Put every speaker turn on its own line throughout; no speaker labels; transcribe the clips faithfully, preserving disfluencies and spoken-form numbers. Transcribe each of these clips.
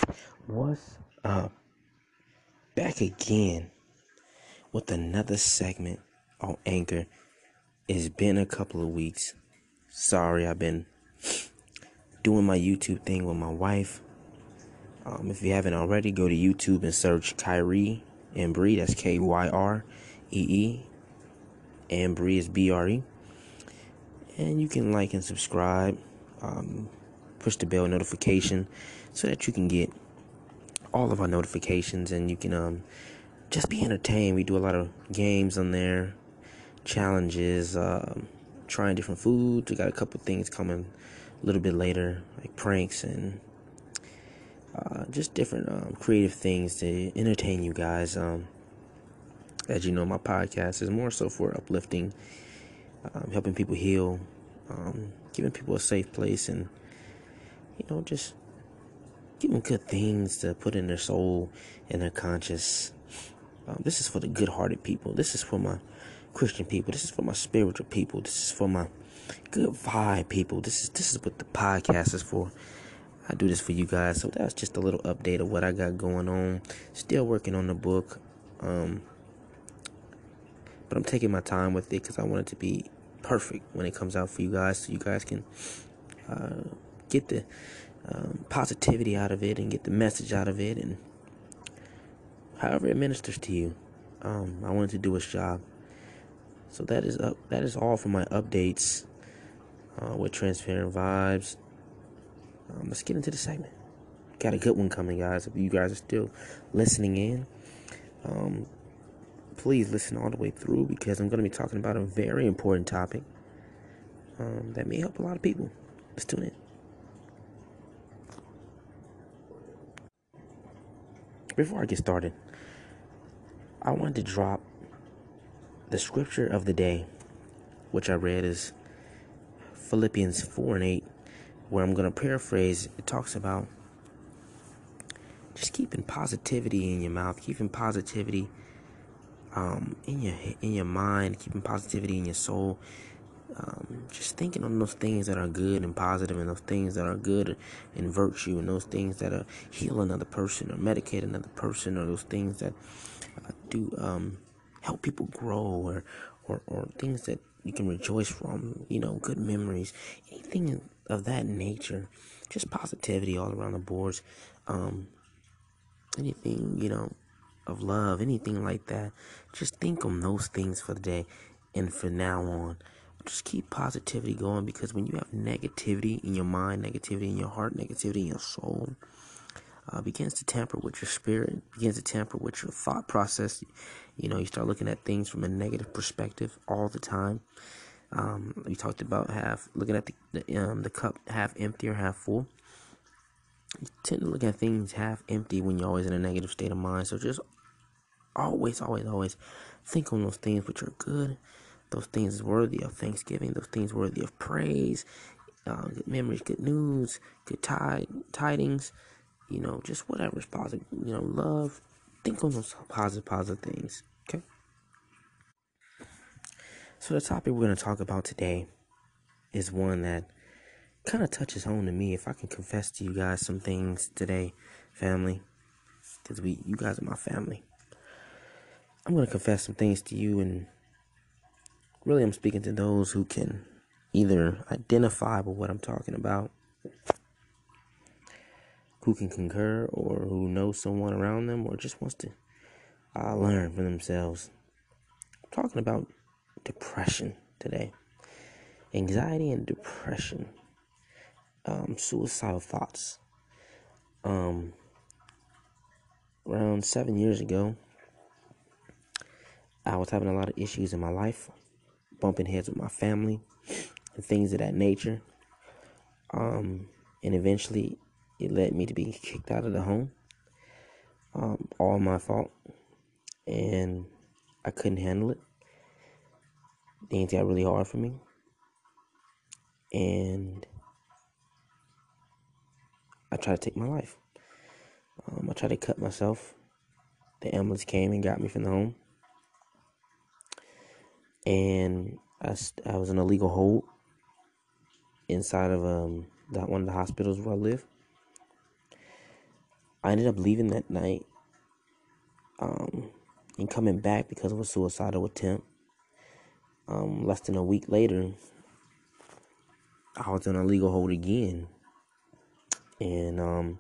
What's up? Back again with another segment on Anchor. It's been a couple of weeks. Sorry, I've been doing my YouTube thing with my wife. Um, if you haven't already, go to YouTube and search Kyrie and Bree. That's K Y R E E. And Bree is B R E. And you can like and subscribe. Um, push the bell notification so that you can get all of our notifications and you can um just be entertained. We do a lot of games on there, challenges, um, trying different foods. We got a couple things coming a little bit later, like pranks and uh, just different um, creative things to entertain you guys. Um, as you know, my podcast is more so for uplifting, um, helping people heal, um, giving people a safe place, and you know, just giving good things to put in their soul and their conscious. Um, this is for the good-hearted people. This is for my Christian people. This is for my spiritual people. This is for my good vibe people. This is this is what the podcast is for. I do this for you guys. So that's just a little update of what I got going on. Still working on the book, um, but I'm taking my time with it because I want it to be perfect when it comes out for you guys, so you guys can uh, get the um, positivity out of it and get the message out of it, and however it ministers to you. Um, I wanted to do its job. So that is up. That is all for my updates uh, with Transparent Vibes. Um, let's get into the segment. Got a good one coming, guys. If you guys are still listening in, um, please listen all the way through because I'm going to be talking about a very important topic um, that may help a lot of people. Let's tune in. Before I get started, I wanted to drop the scripture of the day, which I read is Philippians four and eight, where I'm going to paraphrase. It talks about just keeping positivity in your mouth, keeping positivity um, in your in your mind, keeping positivity in your soul. Um, just thinking on those things that are good and positive, and those things that are good and virtue, and those things that are heal another person or medicate another person, or those things that uh, do um, help people grow, or, or or things that you can rejoice from. You know, good memories, anything of that nature. Just positivity all around the boards. Um, anything, you know, of love, anything like that. Just think on those things for the day, and from now on, just keep positivity going, because when you have negativity in your mind, negativity in your heart, negativity in your soul, uh, begins to tamper with your spirit, begins to tamper with your thought process. You know, you start looking at things from a negative perspective all the time. Um, we talked about half looking at the the, um, the cup half empty or half full. You tend to look at things half empty when you're always in a negative state of mind. So just always, always, always think on those things which are good, those things worthy of thanksgiving, those things worthy of praise, uh, good memories, good news, good tide, tidings, you know, just whatever is positive, you know, love. Think on those positive, positive things, okay? So the topic we're going to talk about today is one that kind of touches home to me. If I can confess to you guys some things today, family, because we, you guys are my family. I'm going to confess some things to you, and really I'm speaking to those who can either identify with what I'm talking about, who can concur, or who knows someone around them, or just wants to uh, learn for themselves. I'm talking about depression today. Anxiety and depression. Um, suicidal thoughts. Um, around seven years ago, I was having a lot of issues in my life, bumping heads with my family, and things of that nature. Um, and eventually, it led me to be kicked out of the home. Um, all my fault. And I couldn't handle it. Things got really hard for me. And I tried to take my life. Um, I tried to cut myself. The ambulance came and got me from the home. And I, I was in a legal hold inside of um one of the hospitals where I live. I ended up leaving that night um, and coming back because of a suicidal attempt. Um, less than a week later, I was on a legal hold again. And um,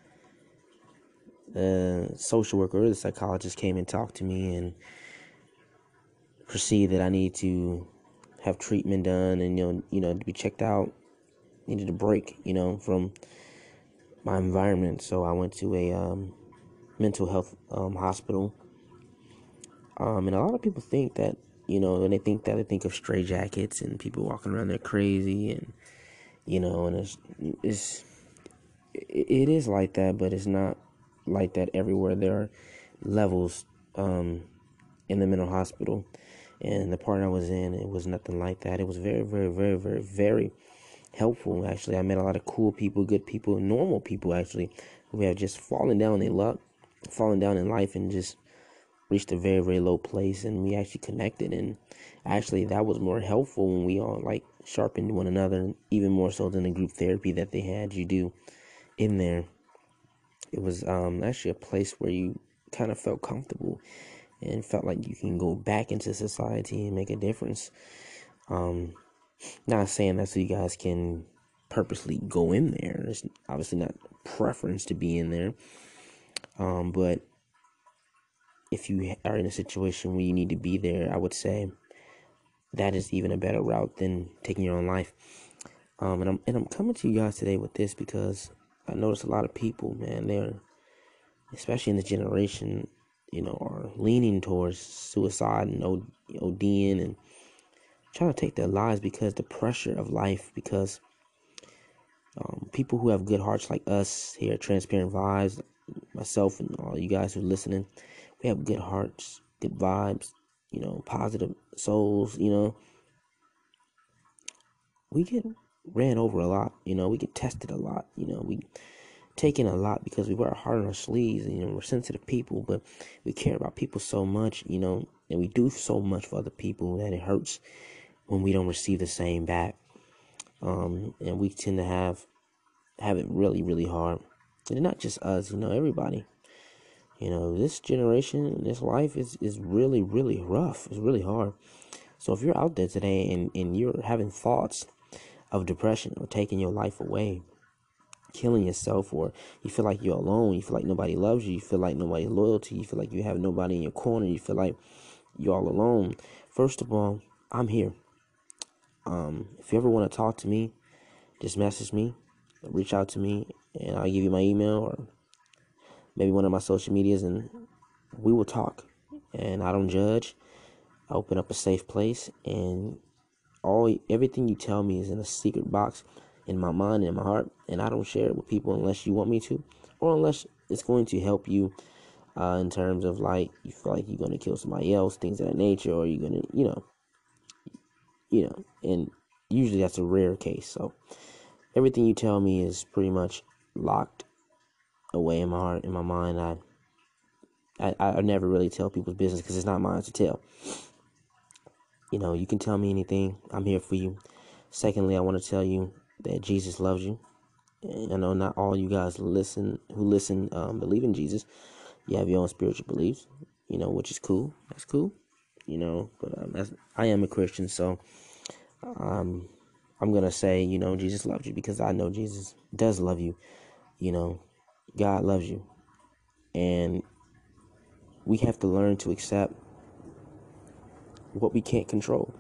the social worker or the psychologist came and talked to me and proceeded that I need to have treatment done and, you know, you know, to be checked out. Needed a break, you know, from my environment. So I went to a um, mental health um, hospital. Um, and a lot of people think that, you know, when they think that, they think of stray jackets and people walking around there crazy, and, you know, and it's, it's it is like that, but it's not like that everywhere. There are levels um, in the mental hospital, and the part I was in, it was nothing like that. It was very, very, very, very, very helpful. Actually, I met a lot of cool people, good people, normal people actually, who have just fallen down in their luck, fallen down in life, and just reached a very, very low place, and we actually connected. And actually, that was more helpful when we all like sharpened one another, even more so than the group therapy that they had you do in there. It was um, actually a place where you kind of felt comfortable and felt like you can go back into society and make a difference. Um, not saying that so you guys can purposely go in there. It's obviously not preference to be in there. Um, but if you are in a situation where you need to be there, I would say that is even a better route than taking your own life. Um, and I'm and I'm coming to you guys today with this because I notice a lot of people, man, they're, especially in this generation, you know, are leaning towards suicide and ODing and trying to take their lives because the pressure of life, because um, people who have good hearts like us here at Transparent Vibes, myself and all you guys who are listening, we have good hearts, good vibes, you know, positive souls, you know. We get ran over a lot, you know, we get tested a lot, you know, we take in a lot because we wear our heart on our sleeves, and, you know, we're sensitive people, but we care about people so much, you know, and we do so much for other people that it hurts when we don't receive the same back. Um, and we tend to have have it really, really hard. And not just us, you know, everybody. You know, this generation, this life is, is really, really rough. It's really hard. So if you're out there today and, and you're having thoughts of depression or taking your life away, killing yourself, or you feel like you're alone, you feel like nobody loves you, you feel like nobody's loyal to you, you feel like you have nobody in your corner, you feel like you're all alone, first of all, I'm here. Um, if you ever want to talk to me, just message me, reach out to me, and I'll give you my email or maybe one of my social medias, and we will talk. And I don't judge. I open up a safe place, and all everything you tell me is in a secret box in my mind and in my heart, and I don't share it with people unless you want me to, or unless it's going to help you uh, in terms of like you feel like you're going to kill somebody else, things of that nature, or you're going to, you know, you know, and usually that's a rare case. So everything you tell me is pretty much locked away in my heart, in my mind. I I, I never really tell people's business because it's not mine to tell. You know, you can tell me anything. I'm here for you. Secondly, I want to tell you that Jesus loves you. And I know not all you guys listen who listen um, believe in Jesus. You have your own spiritual beliefs, you know, which is cool. That's cool, you know. But um, that's, I am a Christian, so um, I'm gonna say, you know, Jesus loves you because I know Jesus does love you. You know, God loves you, and we have to learn to accept what we can't control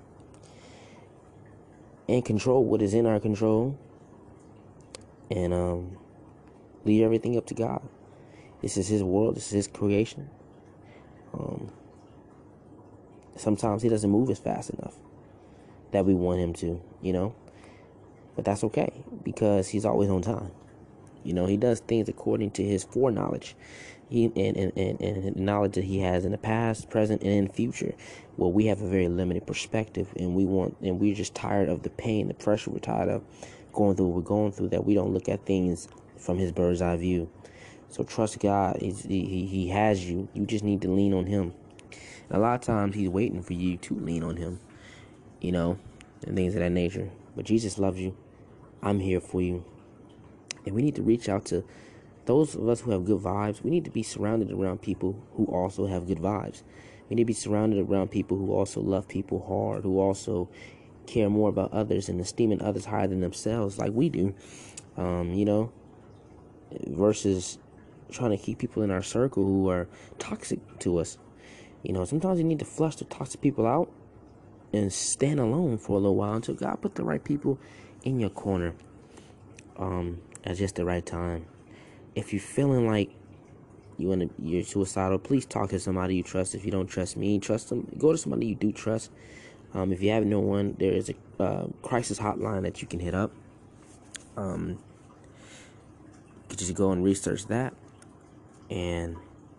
and control what is in our control, and um, leave everything up to God. This is His world. This is His creation. Um, sometimes He doesn't move as fast enough that we want Him to, you know, but that's okay because He's always on time. You know, He does things according to His foreknowledge. He and, and, and, and the knowledge that He has in the past, present, and in the future. Well, we have a very limited perspective, and we want, and we're just tired of the pain, the pressure. We're tired of going through what we're going through, that we don't look at things from His bird's eye view. So trust God. He's, he He has you. You just need to lean on Him. And a lot of times He's waiting for you to lean on Him, you know, and things of that nature. But Jesus loves you. I'm here for you. And we need to reach out to those of us who have good vibes, we need to be surrounded around people who also have good vibes. We need to be surrounded around people who also love people hard, who also care more about others and esteeming others higher than themselves like we do, um, you know, versus trying to keep people in our circle who are toxic to us. You know, sometimes you need to flush the toxic people out and stand alone for a little while until God put the right people in your corner um, at just the right time. If you're feeling like you wanna, you're suicidal, please talk to somebody you trust. If you don't trust me, trust them. Go to somebody you do trust. Um, if you have no one, there is a uh, crisis hotline that you can hit up. Um, you can just go and research that. And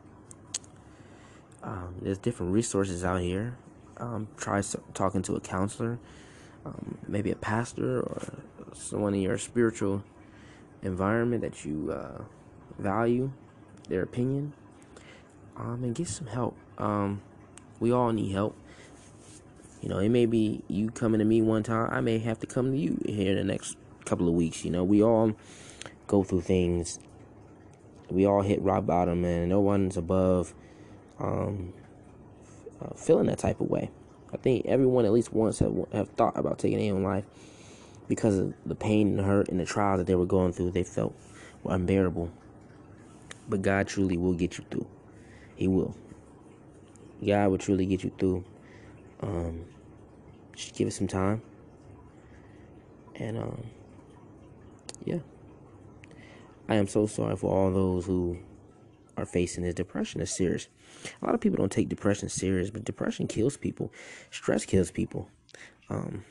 um, there's different resources out here. Um, try so- talking to a counselor, um, maybe a pastor or someone in your spiritual environment that you uh, value their opinion, um, and get some help. Um, we all need help. You know, it may be you coming to me one time. I may have to come to you here in the next couple of weeks. You know, we all go through things. We all hit rock bottom, and no one's above um, uh, feeling that type of way. I think everyone at least once have, have thought about taking their own life because of the pain and the hurt and the trials that they were going through. They felt were unbearable. But God truly will get you through. He will. God will truly get you through. Um, just give it some time. And, um, yeah. I am so sorry for all those who are facing this. Depression is serious. A lot of people don't take depression serious, but depression kills people. Stress kills people. Um,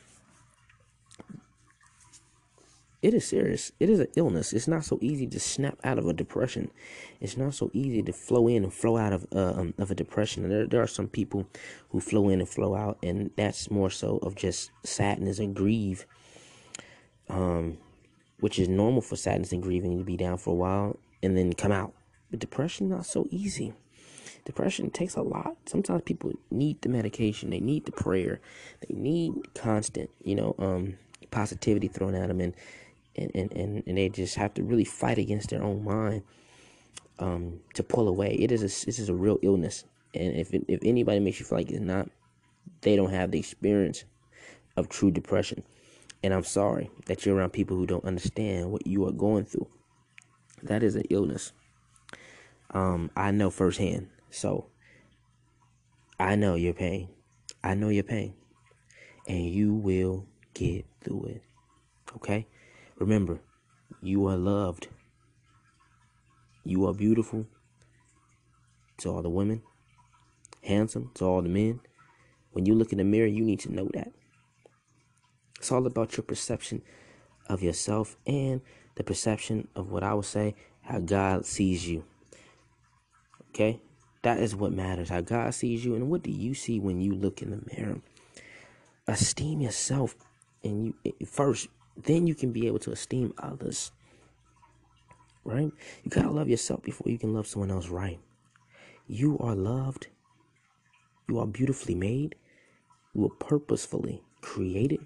it is serious. It is an illness. It's not so easy to snap out of a depression. It's not so easy to flow in and flow out of uh, um, of a depression. And there, there are some people who flow in and flow out, and that's more so of just sadness and grief, um, which is normal for sadness and grieving to be down for a while and then come out. But depression, not so easy. Depression takes a lot. Sometimes people need the medication. They need the prayer. They need constant, you know, um, positivity thrown at them. And, and, and, and, and they just have to really fight against their own mind um, to pull away. It is a, this is a real illness. And if it, if anybody makes you feel like it's not, they don't have the experience of true depression. And I'm sorry that you're around people who don't understand what you are going through. That is an illness. Um, I know firsthand. So, I know your pain. I know your pain. And you will get through it. Okay? Remember, you are loved. You are beautiful to all the women. Handsome to all the men. When you look in the mirror, you need to know that. It's all about your perception of yourself and the perception of what I would say, how God sees you. Okay? That is what matters, how God sees you. And what do you see when you look in the mirror? Esteem yourself and you first, then you can be able to esteem others. Right? You gotta love yourself before you can love someone else right. You are loved. You are beautifully made. You were purposefully created.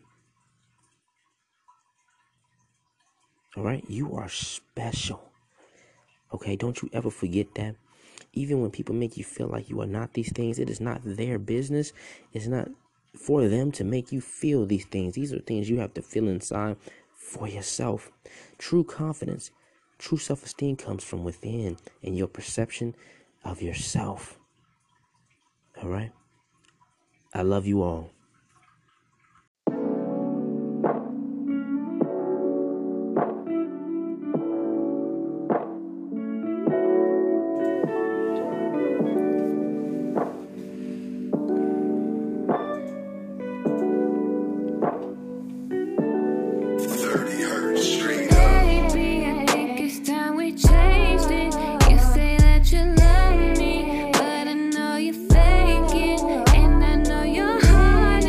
All right? You are special. Okay? Don't you ever forget that. Even when people make you feel like you are not these things, it is not their business. It's not for them to make you feel these things. These are things you have to feel inside for yourself. True confidence, true self-esteem comes from within and your perception of yourself. All right? I love you all.
But I know you fake it, and I know your heart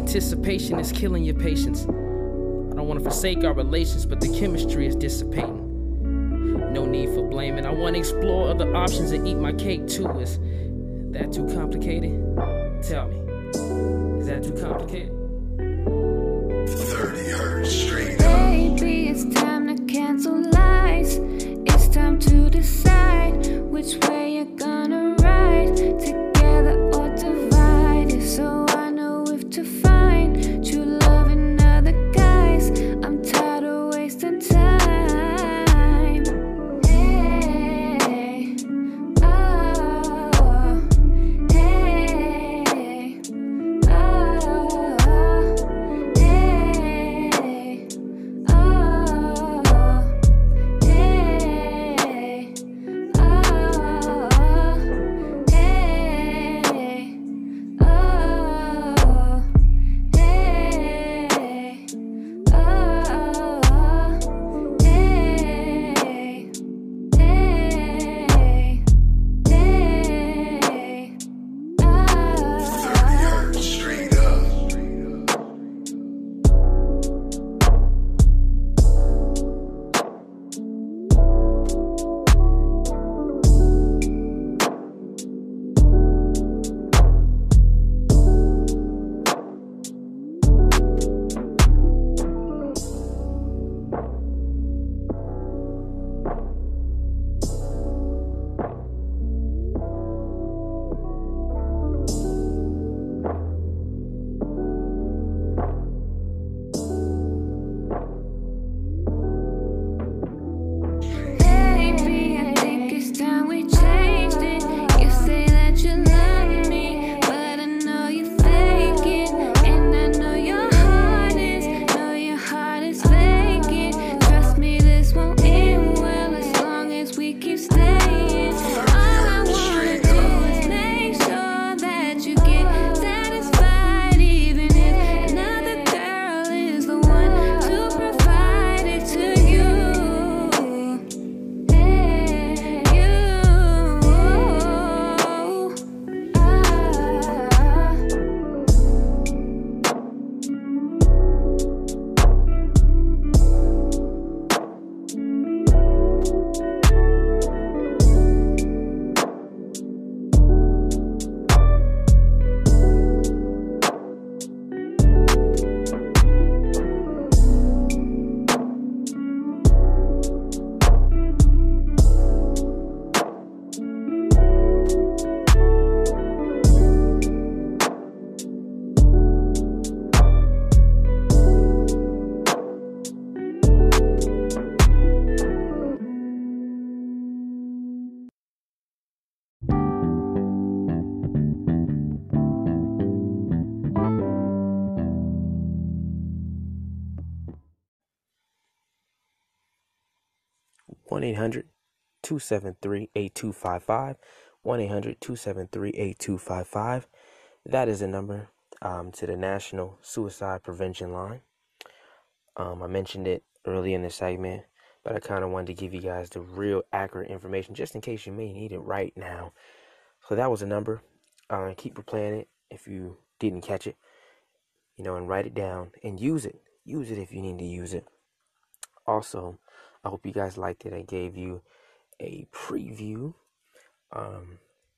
Anticipation is killing your patience. I don't want to forsake our relations, but the chemistry is dissipating. No need for blaming. I want to explore other options and eat my cake too. Is that too complicated? Tell me, is that too complicated?
thirty hertz straight up. Baby, it's time to cancel lies. It's time to decide which way you're gonna ride, together or divided. So I know if to find true love in other guys. I'm tired of wasting time. Hey, oh, hey, oh, hey, oh, hey, oh, hey, oh, hey, oh, hey, hey, hey, oh. thirty hertz straight up. Baby, I think it's time we changed it. You say that you love me, but I know you're faking. And I know your heart is, know your heart is faking. Trust me, this won't end well as long as we keep staying. All I wanna do is make sure that you get satisfied, even if another girl is the one to provide it to you. Hey, you,
one eight hundred two seven three eight two five five. one eight hundred two seven three eight two five five. That is the number um, to the National Suicide Prevention Line. Um, I mentioned it early in the segment, but I kind of wanted to give you guys the real accurate information just in case you may need it right now. So that was a number. Uh, keep replaying it if you didn't catch it, you know, and write it down and use it. Use it if you need to use it. Also, I hope you guys liked it. I gave you a preview um,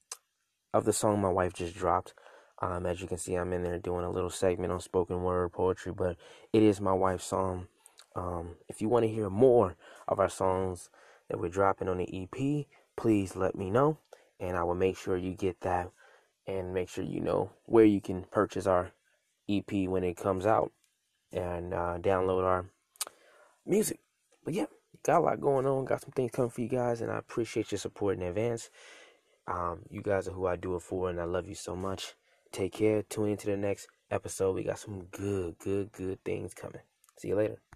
of the song my wife just dropped. Um, as you can see, I'm in there doing a little segment on spoken word poetry, but it is my wife's song. Um, if you want to hear more of our songs that we're dropping on the E P, please let me know, and I will make sure you get that and make sure you know where you can purchase our E P when it comes out and uh, download our music. But yeah, got a lot going on, got some things coming for you guys, and I appreciate your support in advance. Um, you guys are who I do it for, and I love you so much. Take care. Tune into the next episode. We got some good, good, good things coming. See you later.